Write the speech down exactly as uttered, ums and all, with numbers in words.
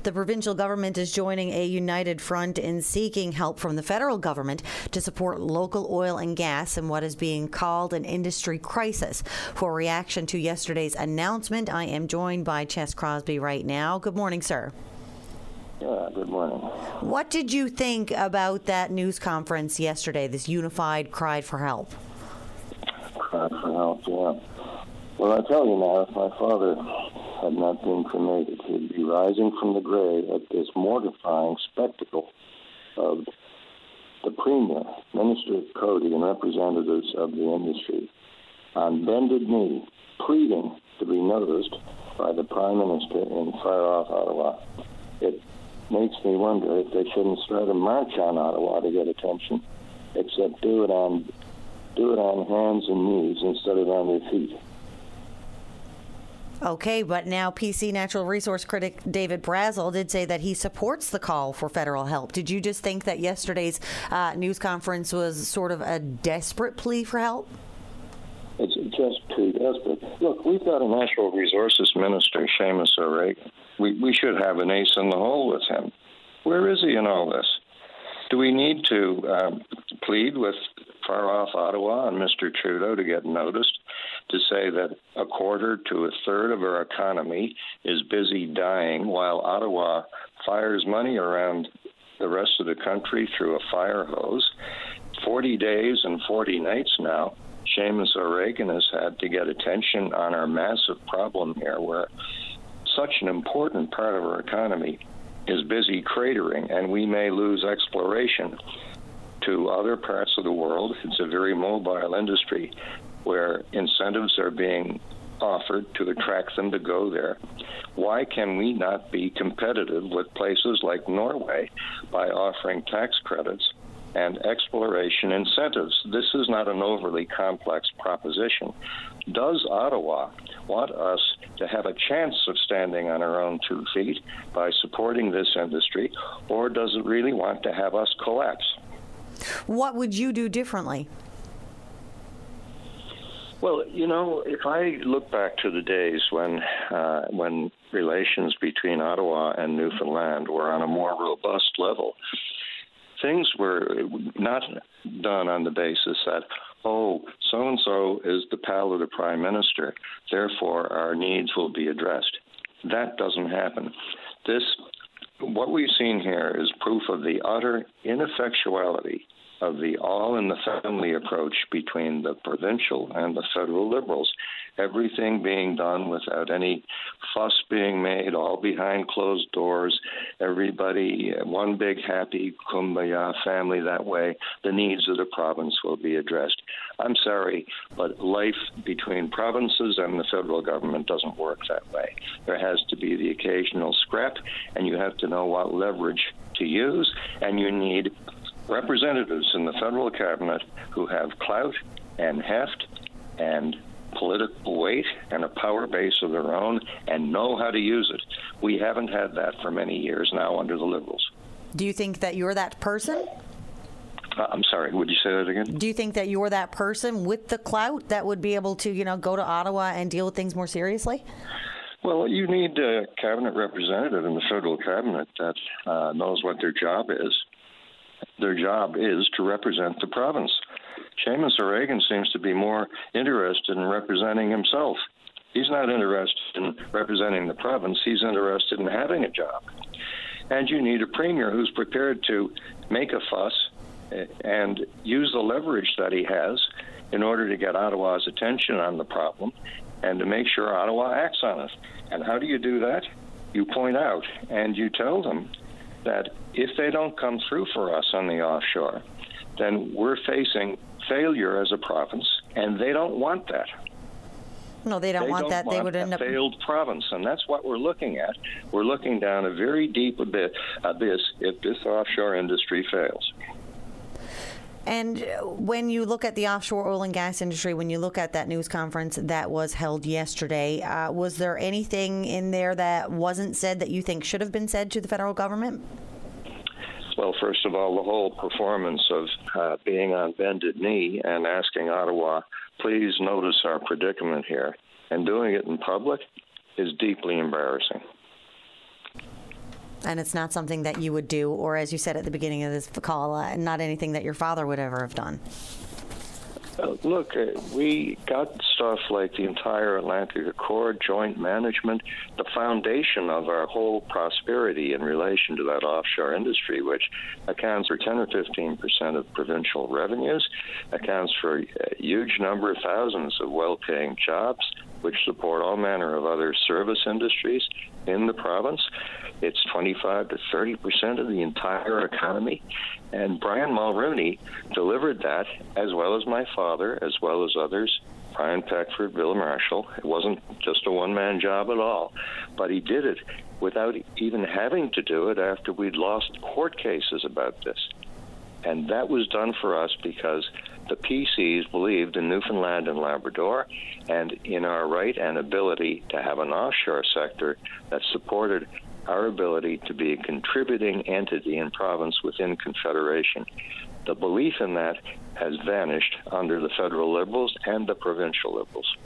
The provincial government is joining a united front in seeking help from the federal government to support local oil and gas in what is being called an industry crisis. For reaction to yesterday's announcement, I am joined by Ches Crosby right now. Good morning, sir. Yeah, good morning. What did you think about that news conference yesterday, this unified cry for help? Cry for help, yeah. Well, I tell you now, if my father had not been cremated, he'd be rising from the grave at this mortifying spectacle of the Premier, Minister Cody, and representatives of the industry on bended knee, pleading to be noticed by the Prime Minister in far-off Ottawa. It makes me wonder if they shouldn't start a march on Ottawa to get attention, except do it on do it on hands and knees instead of on their feet. Okay, but now P C natural resource critic David Brazil did say that he supports the call for federal help. Did you just think that yesterday's uh, news conference was sort of a desperate plea for help? It's just too desperate. Look, we've got a natural resources minister, Seamus O'Regan. We, we should have an ace in the hole with him. Where is he in all this? Do we need to um, plead with far-off Ottawa and Mister Trudeau to get noticed, to say that a quarter to a third of our economy is busy dying while Ottawa fires money around the rest of the country through a fire hose? forty days and forty nights now, Seamus O'Regan has had to get attention on our massive problem here, where such an important part of our economy is busy cratering, and we may lose exploration to other parts of the world. It's a very mobile industry where incentives are being offered to attract them to go there. Why can we not be competitive with places like Norway by offering tax credits and exploration incentives? This is not an overly complex proposition. Does Ottawa want us to have a chance of standing on our own two feet by supporting this industry, or does it really want to have us collapse? What would you do differently? Well, you know, if I look back to the days when uh, when relations between Ottawa and Newfoundland were on a more robust level, things were not done on the basis that, oh, so-and-so is the pal of the Prime Minister, therefore our needs will be addressed. That doesn't happen. This, what we've seen here is proof of the utter ineffectuality of the all-in-the-family approach between the provincial and the federal Liberals. Everything being done without any fuss being made, all behind closed doors, everybody, one big happy kumbaya family that way. The needs of the province will be addressed. I'm sorry, but life between provinces and the federal government doesn't work that way. There has to be the occasional scrap, and you have to know what leverage to use, and you need representatives in the federal cabinet who have clout and heft and political weight and a power base of their own and know how to use it. We haven't had that for many years now under the Liberals. Do you think that you're that person? Uh, I'm sorry, would you say that again? Do you think that you're that person with the clout that would be able to, you know, go to Ottawa and deal with things more seriously? Well, you need a cabinet representative in the federal cabinet that uh, knows what their job is. Their job is to represent the province. Seamus O'Regan seems to be more interested in representing himself. He's not interested in representing the province. He's interested in having a job. And you need a premier who's prepared to make a fuss and use the leverage that he has in order to get Ottawa's attention on the problem and to make sure Ottawa acts on it. And how do you do that? You point out and you tell them that if they don't come through for us on the offshore, then we're facing failure as a province, and they don't want that. No, they don't they want don't that. Want they would end a up failed province, and that's what we're looking at. We're looking down a very deep abyss, abyss if this offshore industry fails. And when you look at the offshore oil and gas industry, when you look at that news conference that was held yesterday, uh, was there anything in there that wasn't said that you think should have been said to the federal government? Well, first of all, the whole performance of uh, being on bended knee and asking Ottawa, please notice our predicament here, and doing it in public is deeply embarrassing. And it's not something that you would do, or as you said at the beginning of this call, uh, not anything that your father would ever have done. Uh, look, uh, we got stuff like the entire Atlantic Accord, joint management, the foundation of our whole prosperity in relation to that offshore industry, which accounts for ten or fifteen percent of provincial revenues, accounts for a huge number of thousands of well-paying jobs, which support all manner of other service industries in the province. It's twenty-five to thirty percent of the entire economy. And Brian Mulrooney delivered that, as well as my father, as well as others, Brian Peckford, Bill Marshall. It wasn't just a one-man job at all. But he did it without even having to do it after we'd lost court cases about this. And that was done for us because the P Cs believed in Newfoundland and Labrador and in our right and ability to have an offshore sector that supported our ability to be a contributing entity in province within Confederation. The belief in that has vanished under the federal Liberals and the provincial Liberals.